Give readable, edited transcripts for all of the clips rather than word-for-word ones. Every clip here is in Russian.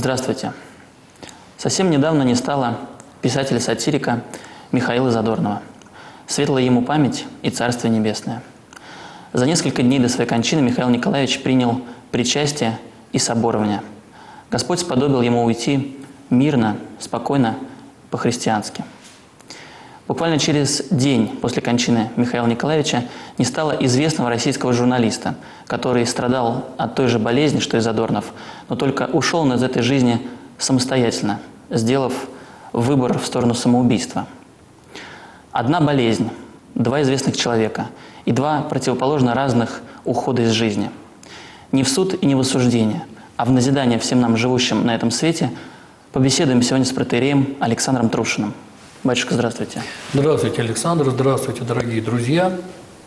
Здравствуйте. Совсем недавно не стало писателя-сатирика Михаила Задорнова. Светлая ему память и Царствие Небесное. За несколько дней до своей кончины Михаил Николаевич принял причастие и соборование. Господь сподобил ему уйти мирно, спокойно, по-христиански. Буквально через день после кончины Михаила Николаевича не стало известного российского журналиста, который страдал от той же болезни, что и Задорнов, но только ушел он из этой жизни самостоятельно, сделав выбор в сторону самоубийства. Одна болезнь, два известных человека и два противоположно разных ухода из жизни. Не в суд и не в осуждение, а в назидание всем нам, живущим на этом свете, побеседуем сегодня с протоиереем Александром Трушиным. Батюшка, здравствуйте. Здравствуйте, Александр. Здравствуйте, дорогие друзья.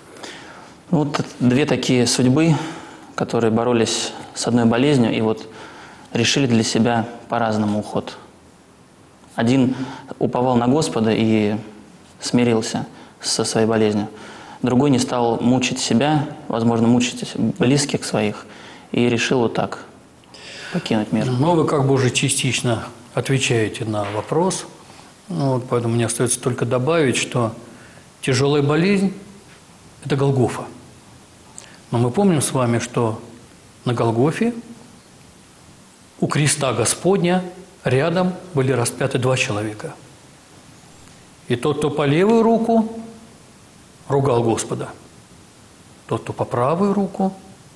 Вот две такие судьбы, которые боролись с одной болезнью и вот решили для себя по-разному уход. Один уповал на Господа и смирился со своей болезнью. Другой не стал мучить себя, возможно, мучить близких своих, и решил вот так покинуть мир. Ну, вы как бы уже частично отвечаете на вопрос. Поэтому мне остается только добавить, что тяжелая болезнь – это Голгофа. Но мы помним с вами, что на Голгофе у креста Господня рядом были распяты два человека. И тот, кто по левую руку, ругал Господа. Тот, кто по правую руку,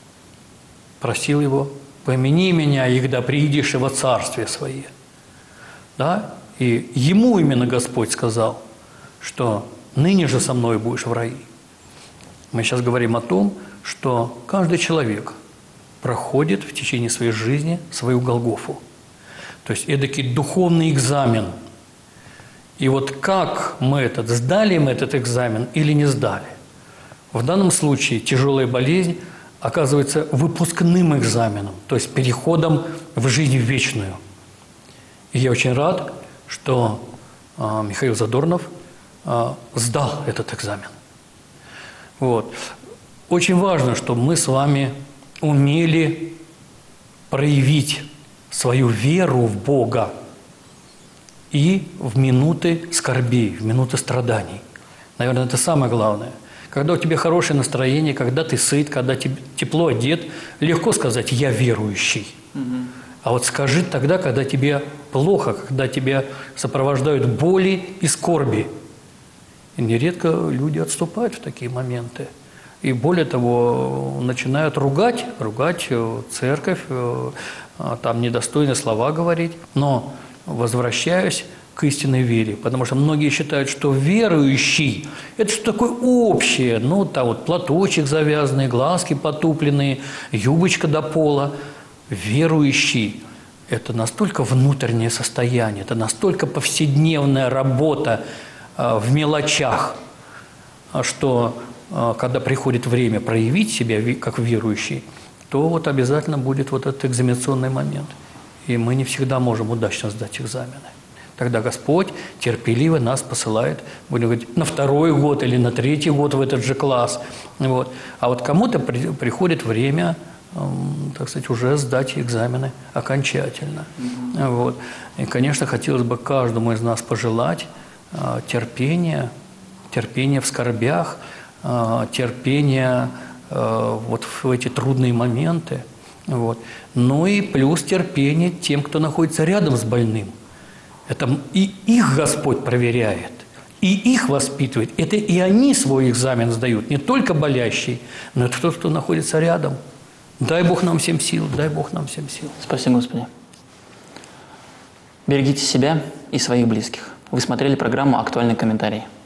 просил его: «Помяни меня, егда приидешь во царствие свое». Да? И ему именно Господь сказал, что ныне же со мной будешь в раю. Мы сейчас говорим о том, что каждый человек проходит в течение своей жизни свою Голгофу. То есть эдакий духовный экзамен. И вот как сдали мы этот экзамен или не сдали? В данном случае тяжелая болезнь оказывается выпускным экзаменом, то есть переходом в жизнь вечную. И я очень рад, что Михаил Задорнов сдал этот экзамен. Вот. Очень важно, чтобы мы с вами умели проявить свою веру в Бога и в минуты скорбей, в минуты страданий. Наверное, это самое главное. Когда у тебя хорошее настроение, когда ты сыт, когда тебе тепло одет, легко сказать «я верующий». А вот скажи тогда, когда тебе плохо, когда тебя сопровождают боли и скорби. И нередко люди отступают в такие моменты. И более того, начинают ругать церковь, там недостойные слова говорить. Но возвращаюсь к истинной вере, потому что многие считают, что верующий – это что такое общее. Ну, там вот платочек завязанный, глазки потупленные, юбочка до пола. Верующий – это настолько внутреннее состояние, это настолько повседневная работа в мелочах, что когда приходит время проявить себя как верующий, то вот обязательно будет вот этот экзаменационный момент. И мы не всегда можем удачно сдать экзамены. Тогда Господь терпеливо нас посылает, будем говорить, на второй год или на третий год в этот же класс. Вот. А вот кому-то приходит время, так сказать, уже сдать экзамены окончательно. Вот. И, конечно, хотелось бы каждому из нас пожелать терпения в скорбях, терпения вот в эти трудные моменты. Вот. Ну и плюс терпение тем, кто находится рядом с больным. Это и их Господь проверяет, и их воспитывает. Это и они свой экзамен сдают, не только болящий, но это тот, кто находится рядом. Дай Бог нам всем сил, дай Бог нам всем сил. Спасибо, Господи. Берегите себя и своих близких. Вы смотрели программу «Актуальный комментарий».